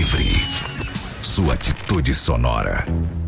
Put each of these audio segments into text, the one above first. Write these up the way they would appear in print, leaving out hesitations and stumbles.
Livre. Sua atitude sonora.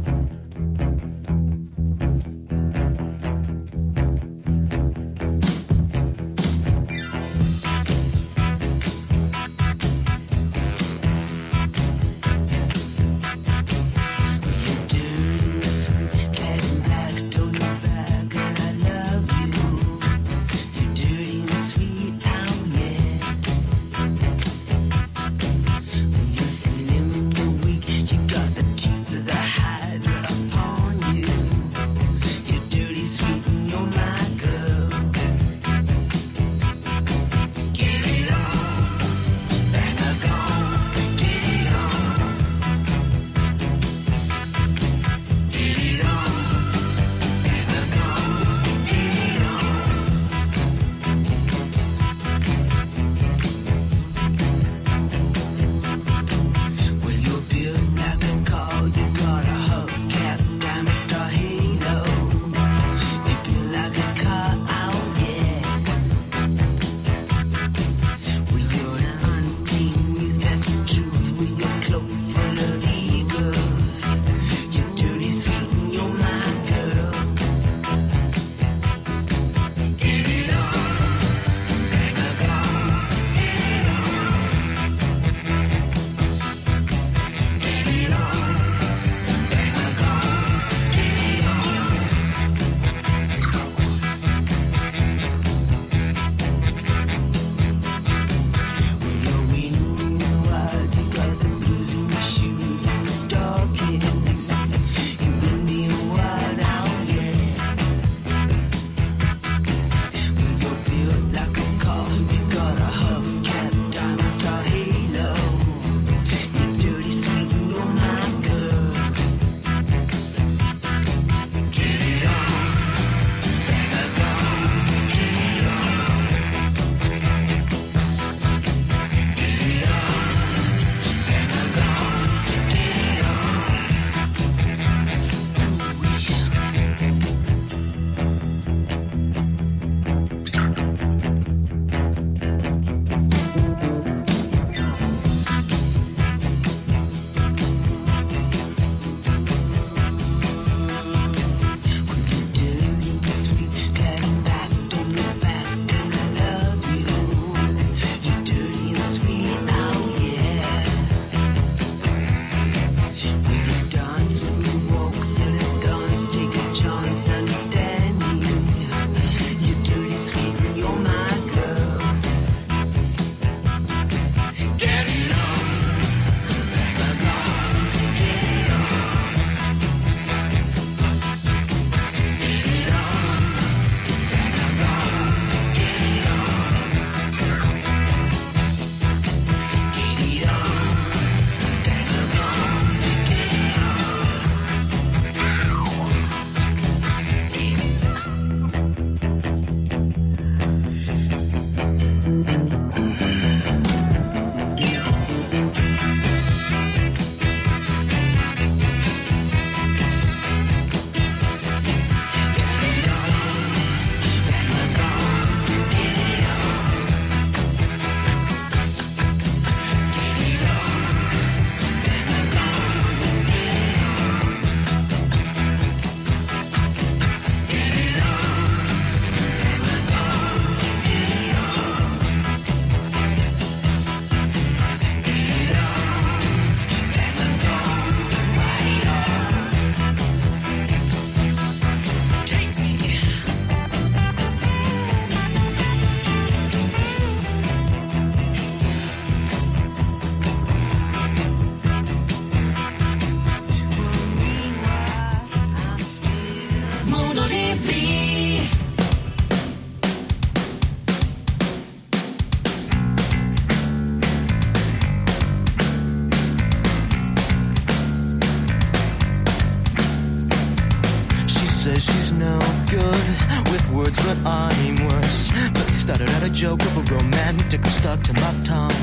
joke of a romantic stuck to my tongue.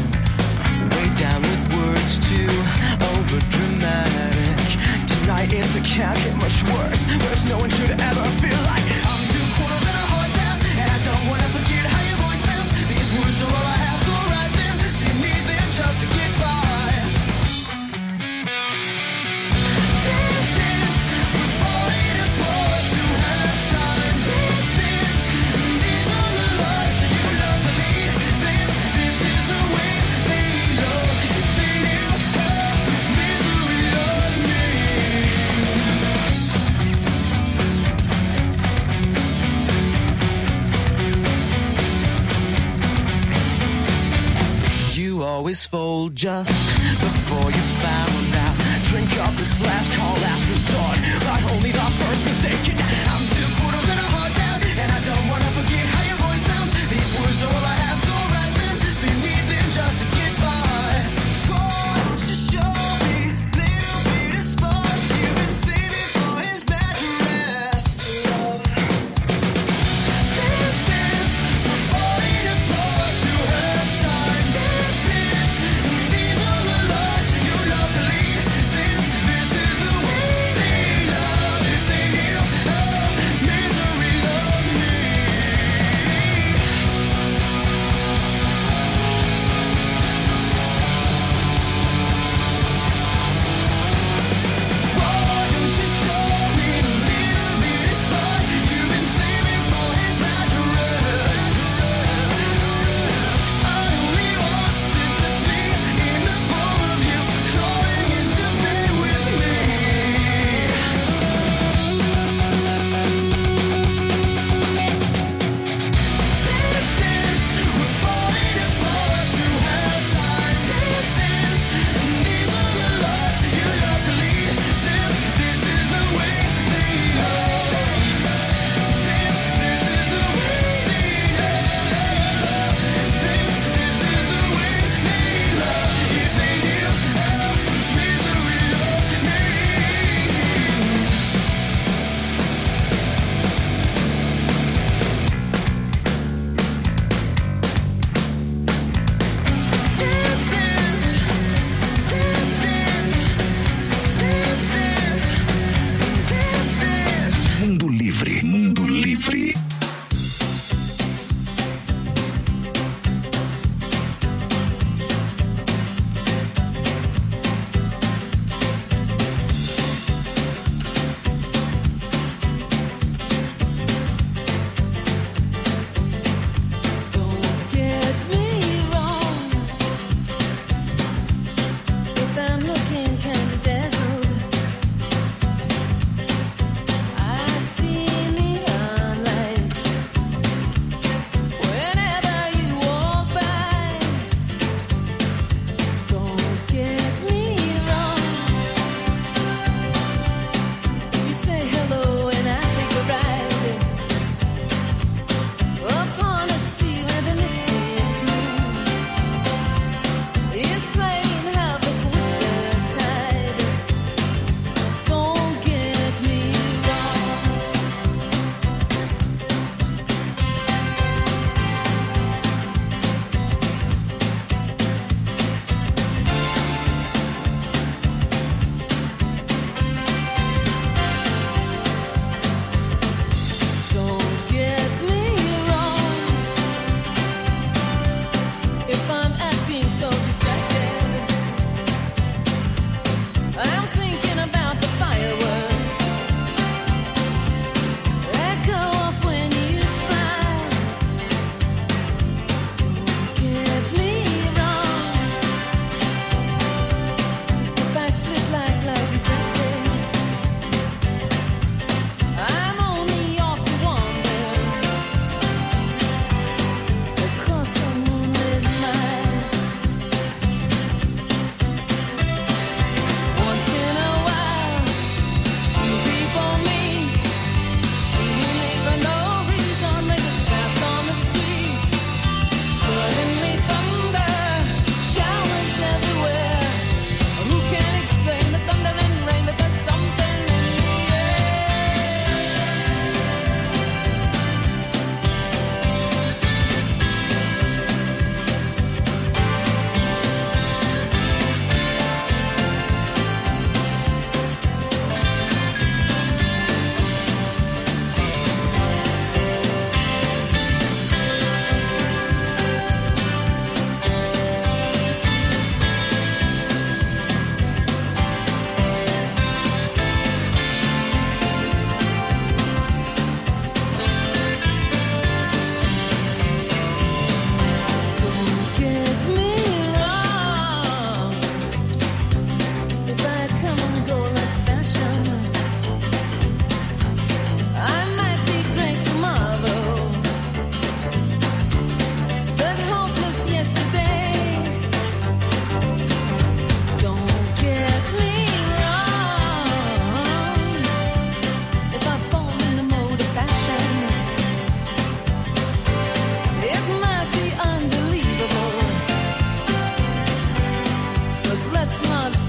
Way down with words too over dramatic. Tonight it's a can't get much worse. Worse no one should ever feel like I'm 2 quarters and a heart down. And I don't wanna forget how your voice sounds. These words are all I have, so write them. So you need them just to get by. fold just before you found out. Drink up its last call, last resort, but only the first mistake. I'm 2 quarters and a heart down, and I don't wanna forget how your voice sounds. These words are all I have, so write them, so you need them just to get by. Won't you show me little bit of spark you've been saving for his bad rest? Dance, dance, we're falling apart to have time. Dance, dance, these are the lies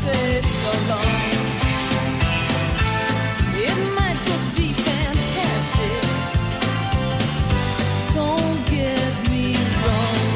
say so long. It might just be fantastic. Don't get me wrong.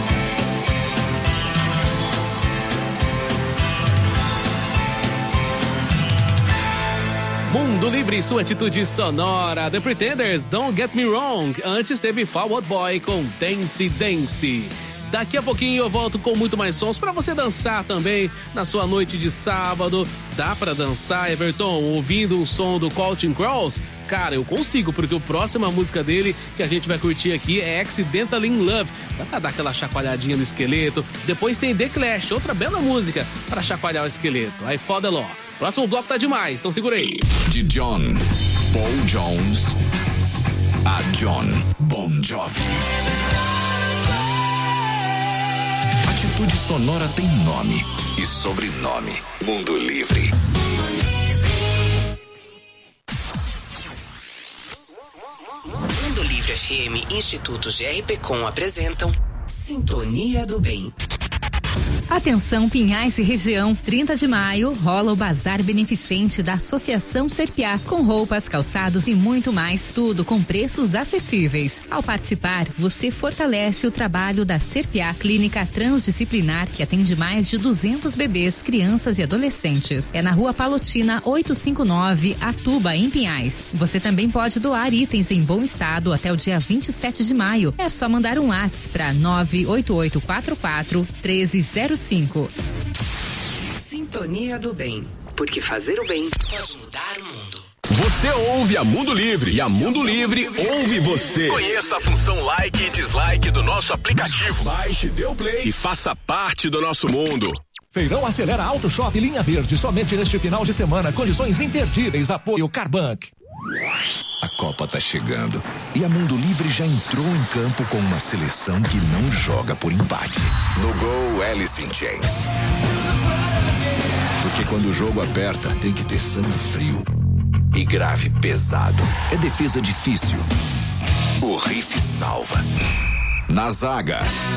Mundo Livre, sua atitude sonora. The Pretenders, Don't Get Me Wrong. Antes teve Fall Out Boy com Dance Dance. Daqui a pouquinho eu volto com muito mais sons pra você dançar também na sua noite de sábado. Dá pra dançar, Everton, ouvindo o som do Counting Crows? Cara, eu consigo, porque a próxima música dele que a gente vai curtir aqui é Accidental in Love. Dá pra dar aquela chacoalhadinha no esqueleto. Depois tem The Clash, outra bela música pra chacoalhar o esqueleto. Aí foda lo. Próximo bloco tá demais, então segura aí. De John Paul Jones a John Bon Jovi. Atitude sonora tem nome e sobrenome. Mundo Livre. Mundo Livre FM, Instituto GRPcom apresentam Sintonia do Bem. Atenção Pinhais e região, 30 de maio rola o Bazar Beneficente da Associação Serpiá, com roupas, calçados e muito mais, tudo com preços acessíveis. Ao participar, você fortalece o trabalho da Serpiá Clínica Transdisciplinar, que atende mais de 200 bebês, crianças e adolescentes. É na Rua Palotina 859, Atuba, em Pinhais. Você também pode doar itens em bom estado até o dia 27 de maio. É só mandar um WhatsApp para 98844 1305. Sintonia do Bem, porque fazer o bem pode mudar o mundo. Você ouve a Mundo Livre e a Mundo Livre ouve você. Conheça a função like e dislike do nosso aplicativo. Baixe, dê o play e faça parte do nosso mundo. Feirão Acelera Auto Shop Linha Verde, somente neste final de semana, condições imperdíveis, apoio Carbank. A Copa tá chegando e a Mundo Livre já entrou em campo com uma seleção que não joga por empate. No gol, Alice in Chains. Porque quando o jogo aperta, tem que ter sangue frio e grave pesado. É defesa difícil. O riff salva. Na zaga,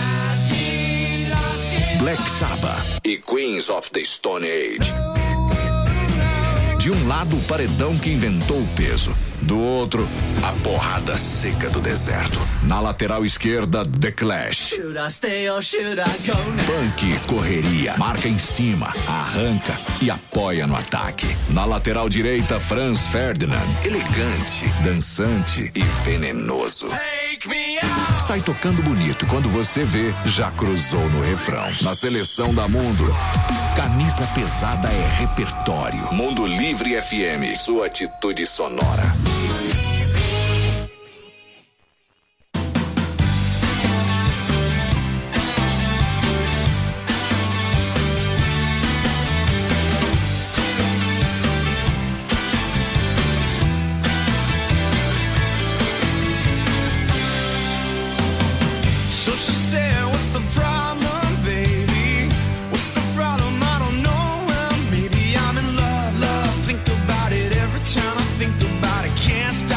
Black Sabbath e Queens of the Stone Age. De um lado, o paredão que inventou o peso. Do outro, a porrada seca do deserto. Na lateral esquerda, The Clash. Punk, correria, marca em cima, arranca e apoia no ataque. Na lateral direita, Franz Ferdinand. Elegante, dançante e venenoso. Sai tocando bonito. Quando você vê, já cruzou no refrão. Na seleção da Mundo, camisa pesada é repertório. Mundo Livre FM, sua atitude sonora. Can't stop.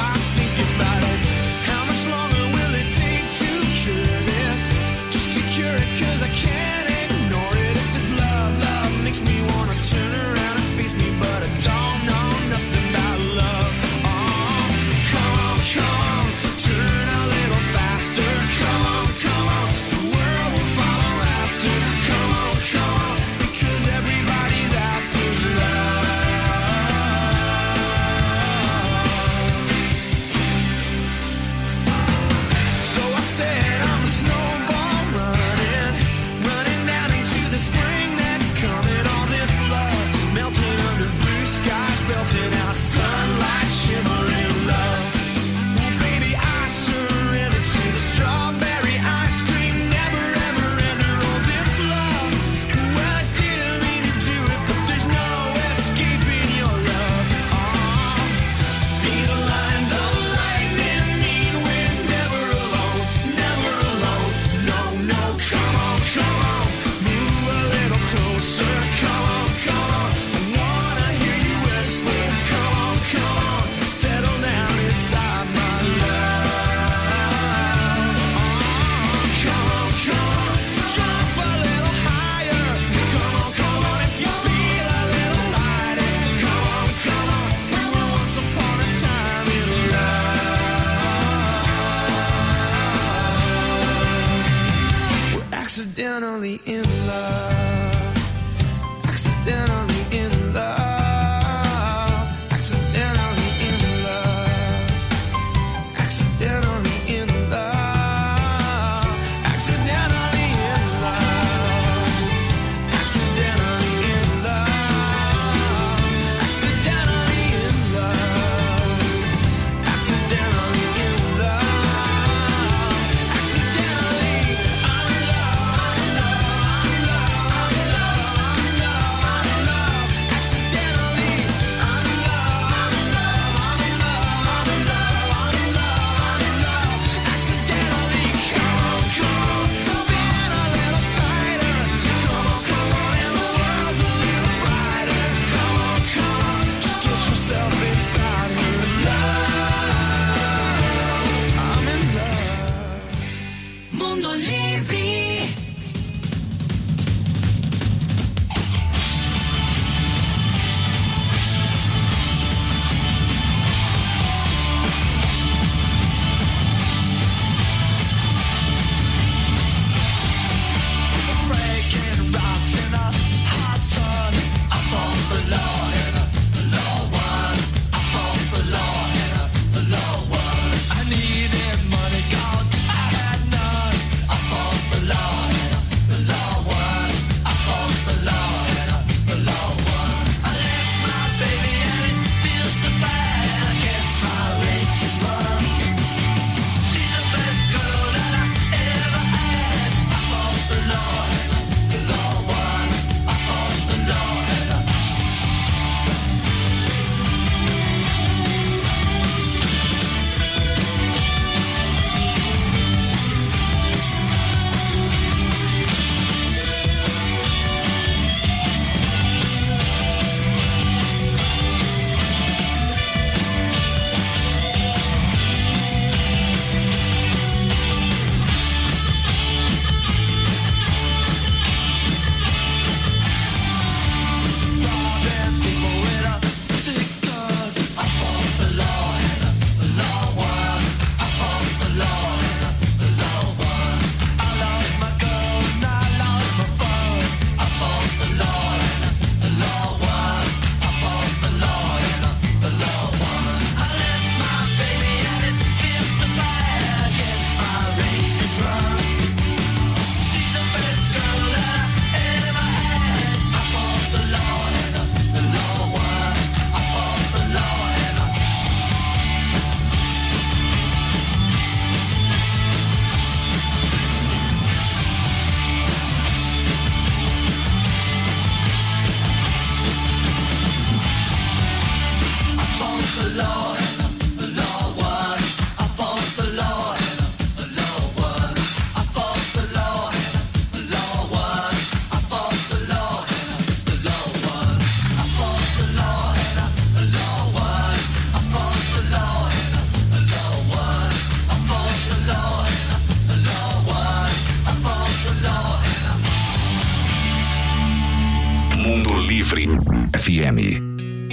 Mundo Livre FM.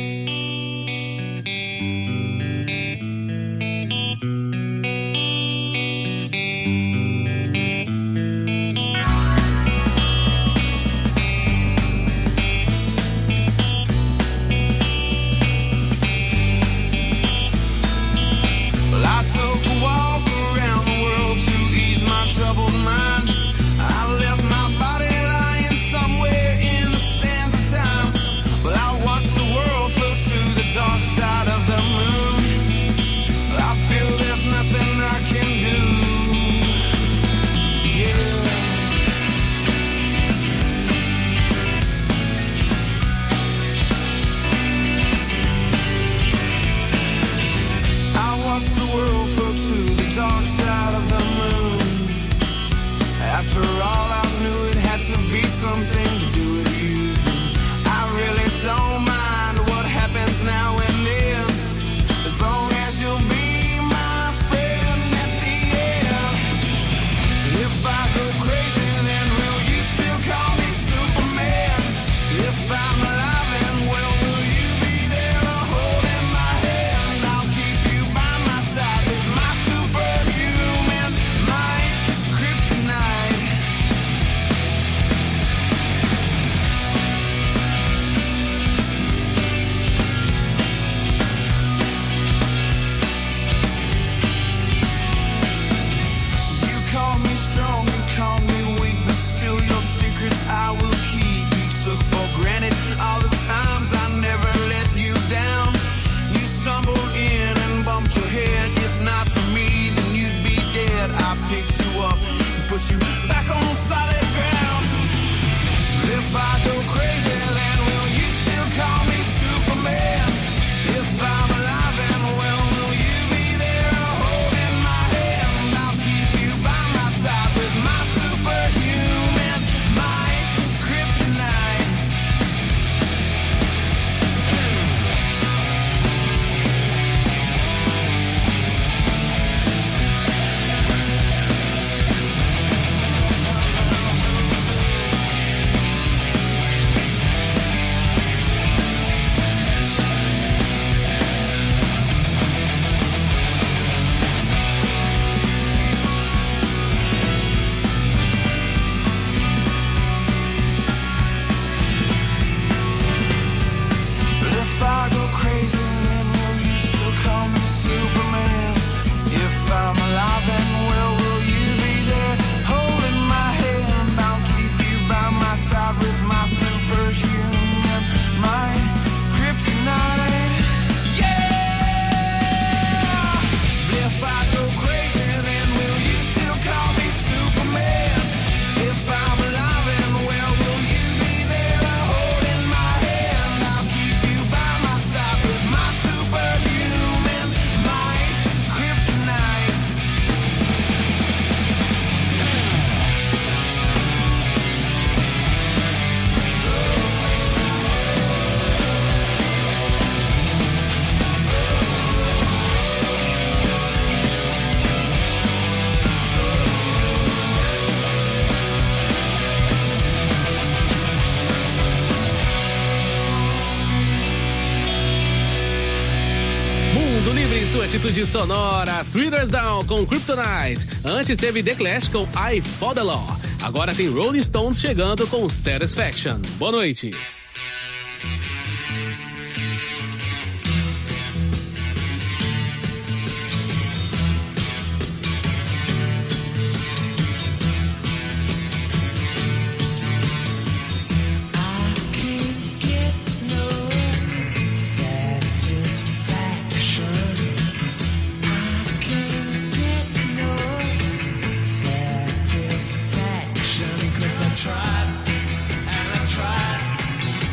Sua atitude sonora, Three Doors Down com Kryptonite. Antes teve The Clash com I Fought the Law. Agora tem Rolling Stones chegando com Satisfaction. Boa noite. Tried and I tried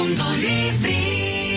Mundo Livre.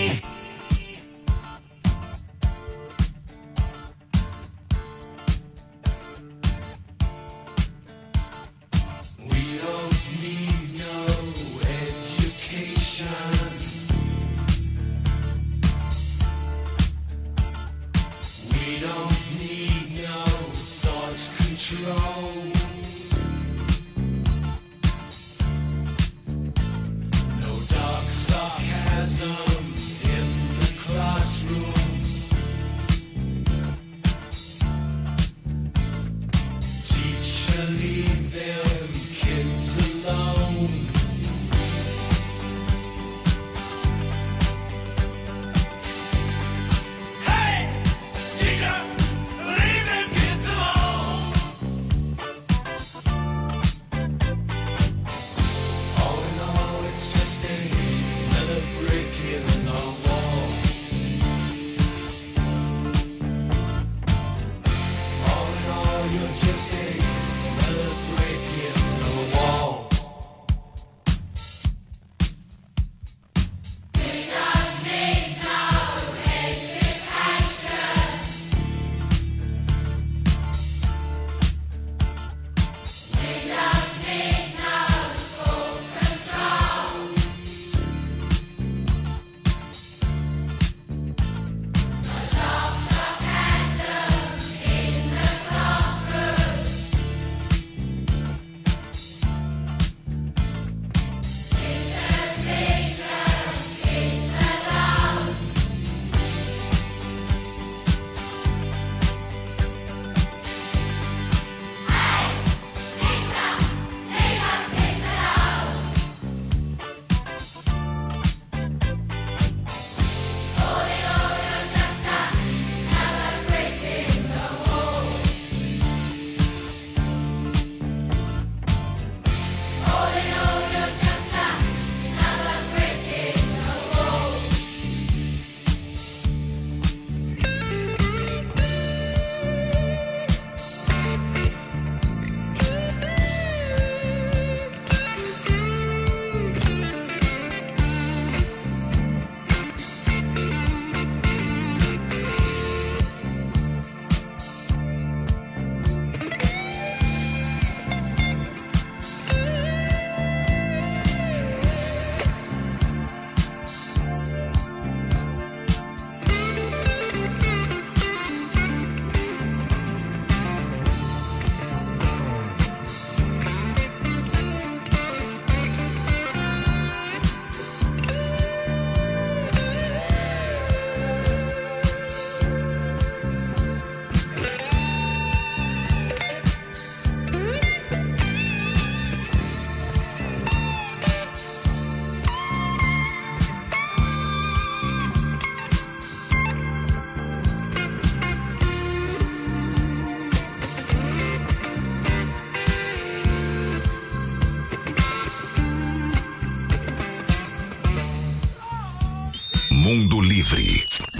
Mundo Livre.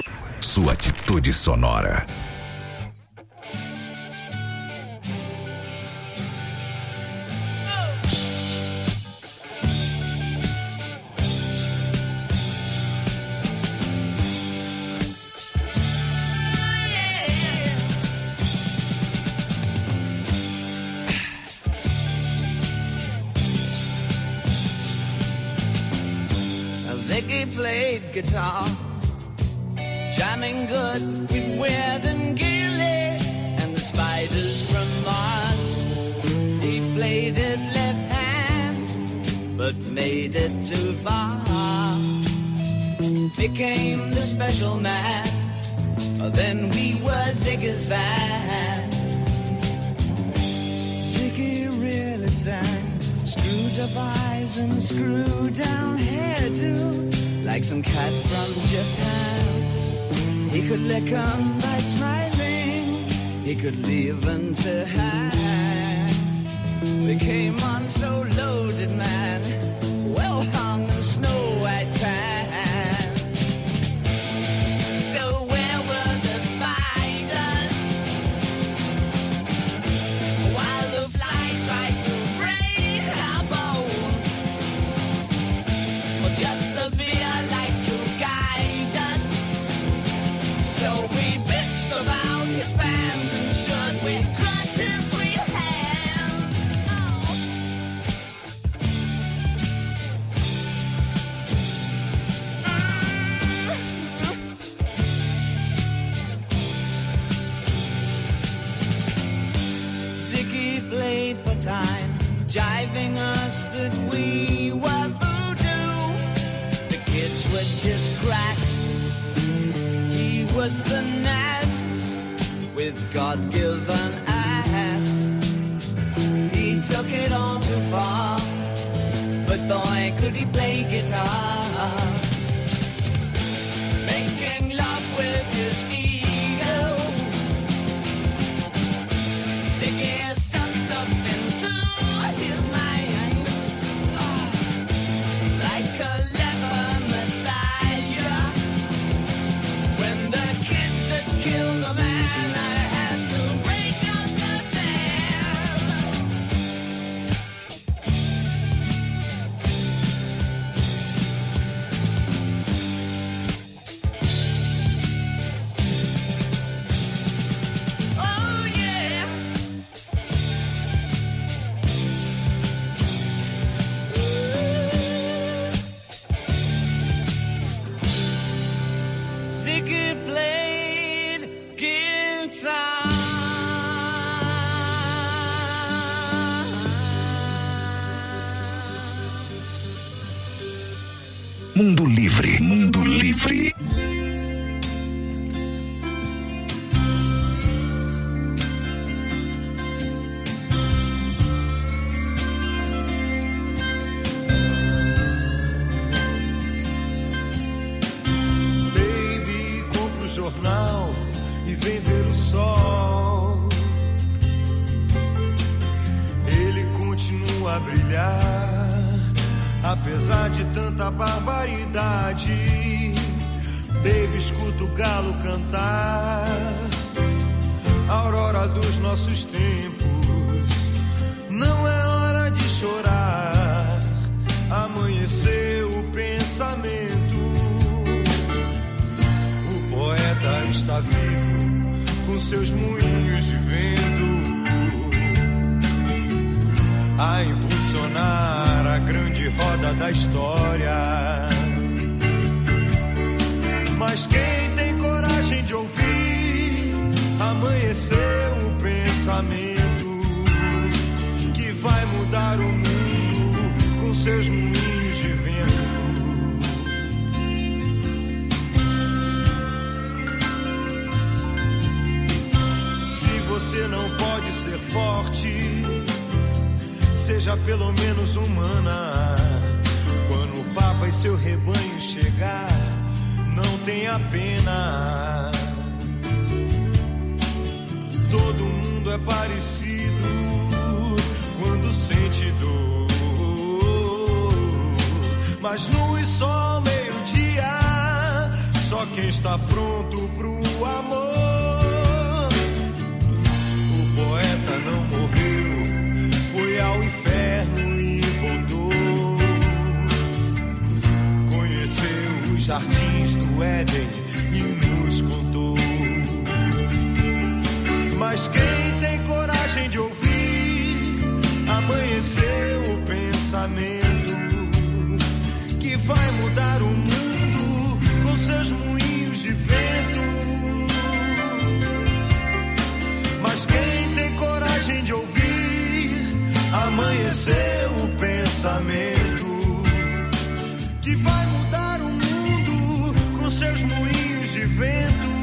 Sua atitude sonora. Ziggy played guitar, jamming good with Weird and Gilly and the Spiders from Mars. He played it left hand, but made it too far. Became the special man, then we were Ziggy's band. Ziggy really sang, screwed up eyes and screwed down hairdo, like some cat from Japan. He could lick 'em by smiling, he could leave 'em to hang. They came on so loaded, man, well hung in snow white tan. So where were the spiders while the fly tried to break our bones? Or just the fear an ass with God-given ass. He took it all too far, but boy, could he play guitar. Making love with his ego, sticking sucked up into his mind, like a leper messiah. When the kids had killed the man, I had to break up the band. Oh yeah. Ziggy played guitar. Mundo Livre, Mundo Livre. Baby, compra o jornal e vem ver o sol. Ele continua a brilhar, apesar de tanta barbaridade. Baby, escuta o galo cantar, a aurora dos nossos tempos. Não é hora de chorar, amanheceu o pensamento. O poeta está vivo, com seus moinhos de vento, a impulsionar a grande roda da história. Mas quem tem coragem de ouvir, amanheceu o pensamento, que vai mudar o mundo com seus moinhos de vento. Se você não pode ser forte, seja pelo menos humana. Quando o Papa e seu rebanho chegar, não tenha pena. Todo mundo é parecido quando sente dor, mas no e só meio-dia, só quem está pronto pro amor. O poeta não morreu, foi ao inferno e voltou. Conheceu os jardins do Éden e nos contou. Mas quem tem coragem de ouvir, amanheceu o pensamento, que vai mudar o mundo com seus moinhos de vento. Mas quem tem coragem de ouvir, amanheceu o pensamento, que vai mudar o mundo com seus moinhos de vento.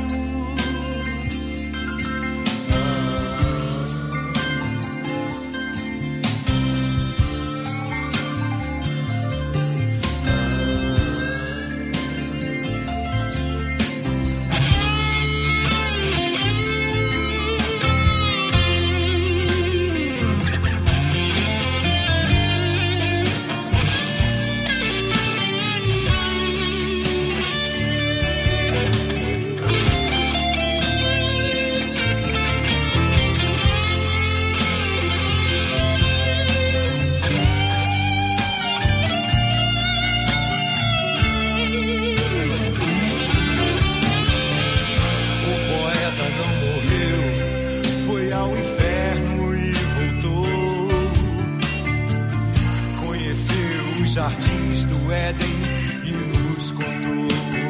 Jardins do Éden e nos contou.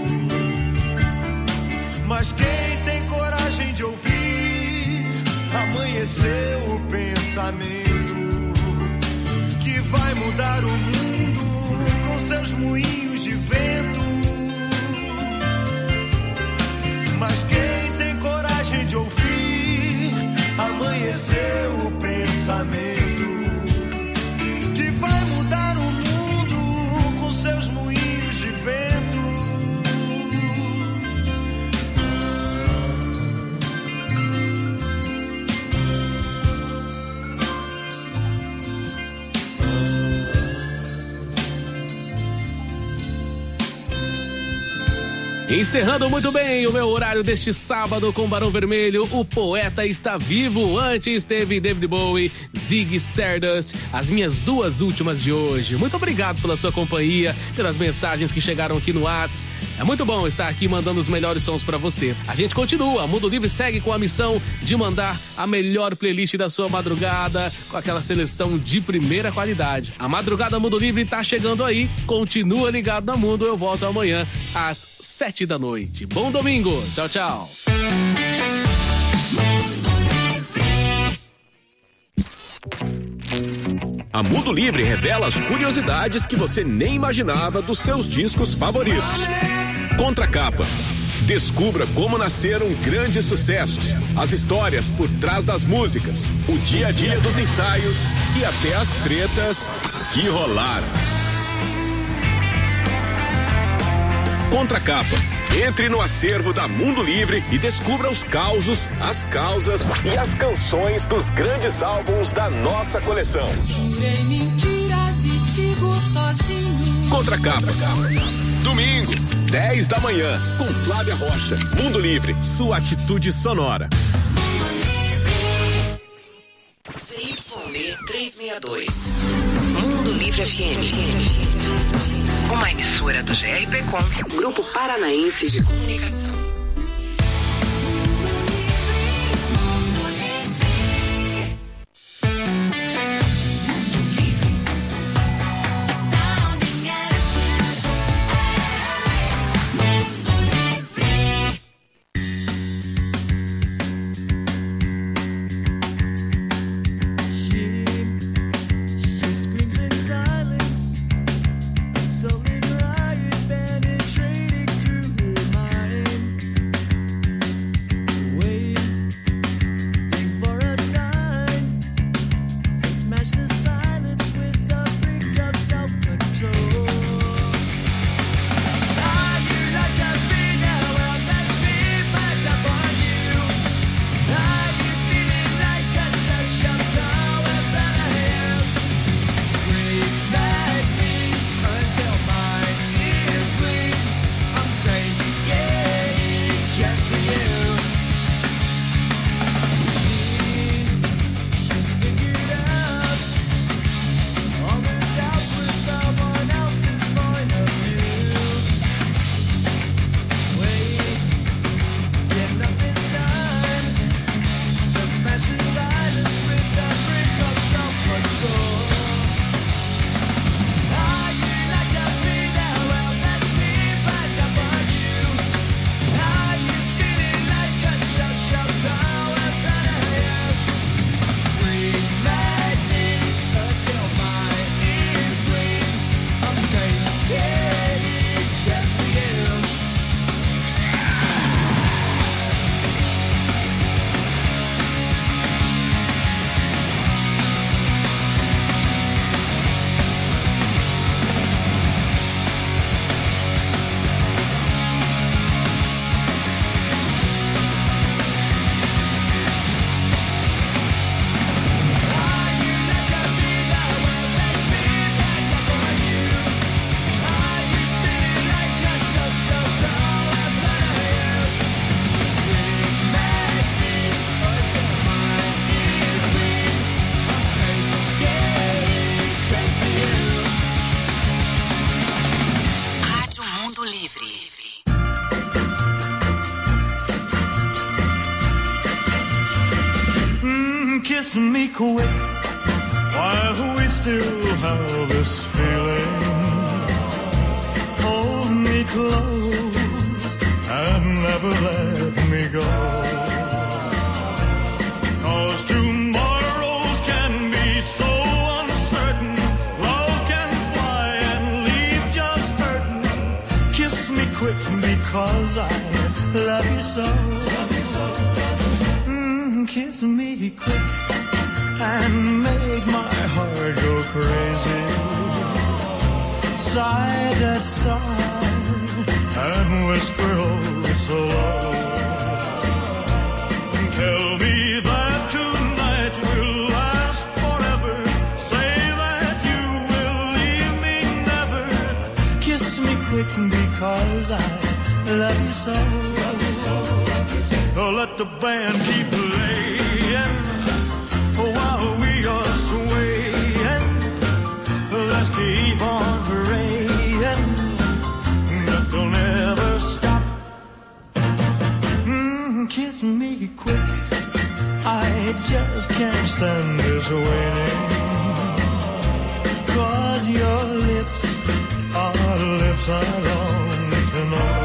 Mas quem tem coragem de ouvir, amanheceu o pensamento, que vai mudar o mundo com seus moinhos de vento. Mas quem Encerrando muito bem o meu horário deste sábado com Barão Vermelho, o poeta está vivo. Antes teve David Bowie, Ziggy Stardust, as minhas duas últimas de hoje. Muito obrigado pela sua companhia, pelas mensagens que chegaram aqui no Whats. É muito bom estar aqui mandando os melhores sons pra você. A gente continua, Mundo Livre segue com a missão de mandar a melhor playlist da sua madrugada, com aquela seleção de primeira qualidade. A madrugada Mundo Livre tá chegando aí, continua ligado na Mundo, eu volto amanhã às 7 da noite. Bom domingo, tchau, tchau. A Mundo Livre revela as curiosidades que você nem imaginava dos seus discos favoritos. Contracapa. Descubra como nasceram grandes sucessos, as histórias por trás das músicas, o dia a dia dos ensaios e até as tretas que rolaram. Contracapa. Entre no acervo da Mundo Livre e descubra os causos, as causas e as canções dos grandes álbuns da nossa coleção. Sem mentiras e sigo sozinho. Contracapa. Domingo, 10 da manhã, com Flávia Rocha. Mundo Livre, sua atitude sonora. CYD 362. Mundo Livre FM. Uma emissora do GRPcom, Grupo Paranaense de Comunicação. Kiss me quick while we still have this feeling. Hold me close and never let me go. 'Cause tomorrows can be so uncertain. Love can fly and leave just hurting. Kiss me quick because I love you so. Kiss me quick and make my heart go crazy. Side at side and whisper oh so low. Tell me that tonight will last forever. Say that you will leave me never. Kiss me quick because I love you so. Oh, let the band keep playing while we are swaying. Let's keep on praying that they'll never stop. Kiss me quick, I just can't stand this waiting. 'Cause your lips are lips I long to know.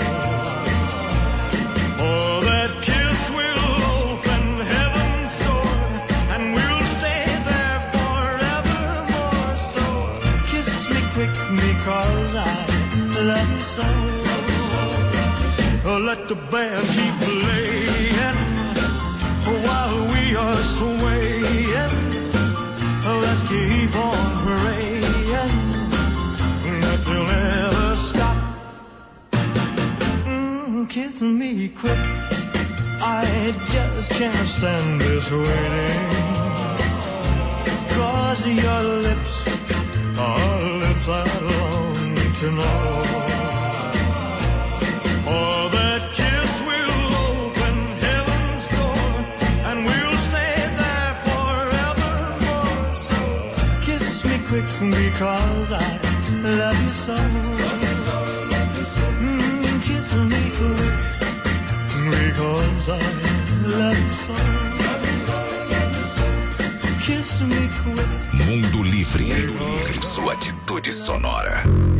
Oh, that kiss will open heaven's door, and we'll stay there forevermore. So kiss me quick because I love you so. Oh, let the band keep playing while we are swaying. Let's keep on praying that they'll never stop. Kiss me quick, I just can't stand this waiting. 'Cause your lips are lips I long to know. For that kiss will open heaven's door, and we'll stay there forevermore. So kiss me quick because I love you so. Kiss me quick because I love you so. Kiss me quick. Mundo Livre, sua atitude sonora.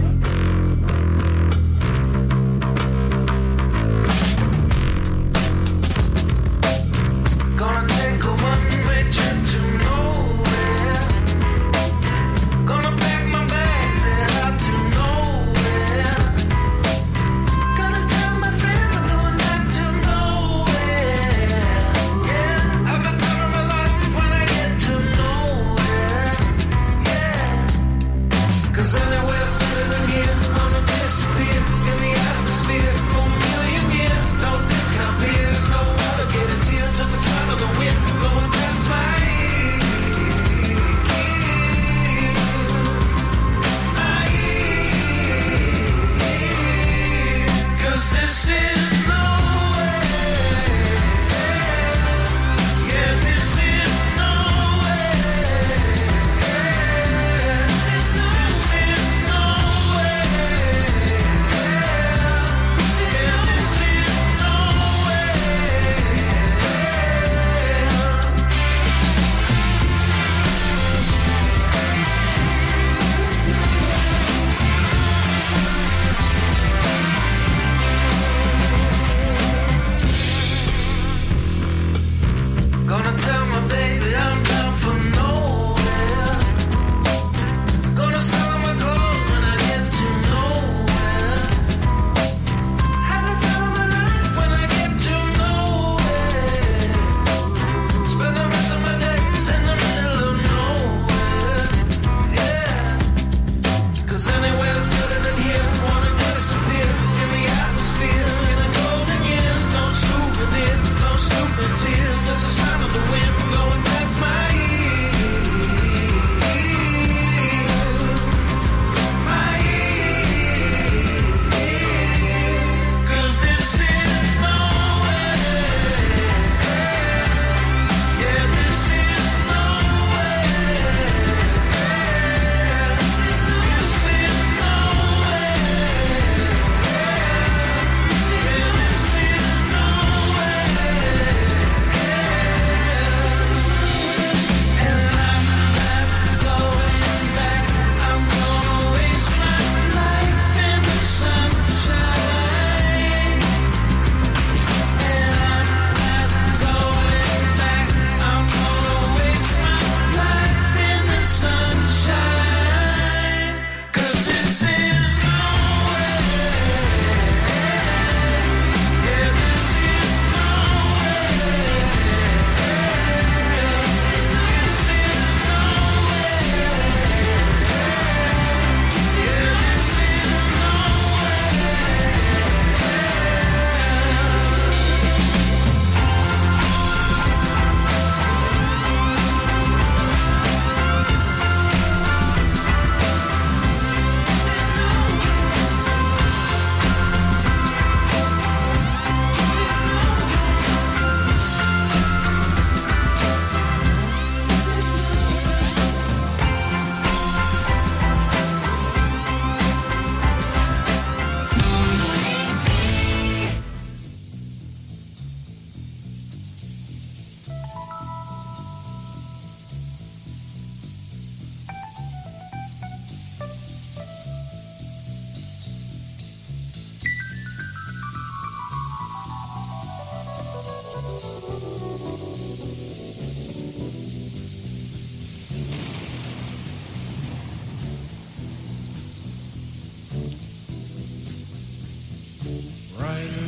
Gonna take a one-way trip to nowhere. Gonna pack my bags and out to nowhere. Gonna tell my friends I'm going back to nowhere. Yeah, have the time of my life when I get to nowhere. Yeah, 'cause anywhere's better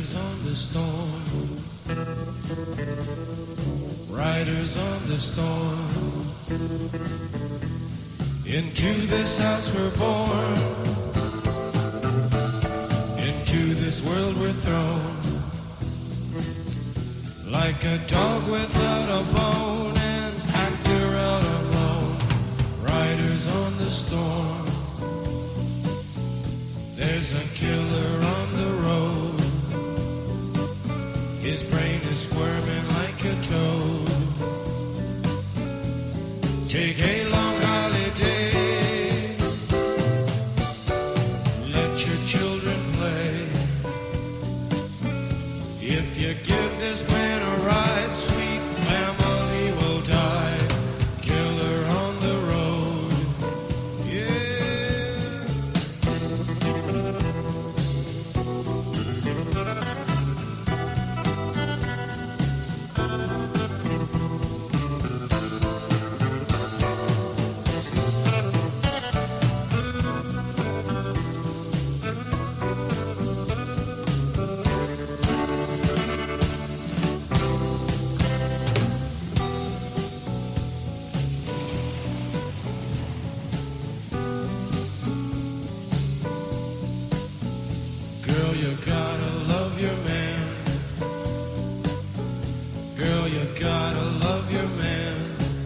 Riders on the storm, riders on the storm. Into this house we're born, into this world we're thrown, like a dog without a bone, an actor out alone. Riders on the storm, there's a killer on the road. His brain is squirming like a toad. Take a long holiday, let your children play. If you give this man a ride, sweet family will die. Killer on the road, yeah. Girl, you gotta love your man. Girl, you gotta love your man.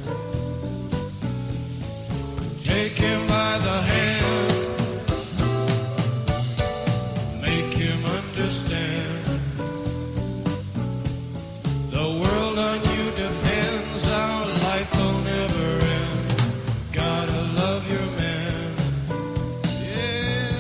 Take him by the hand, make him understand. The world on you depends, our life will never end. Gotta love your man, yeah.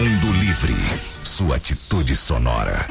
Mundo Livre, sua atitude sonora.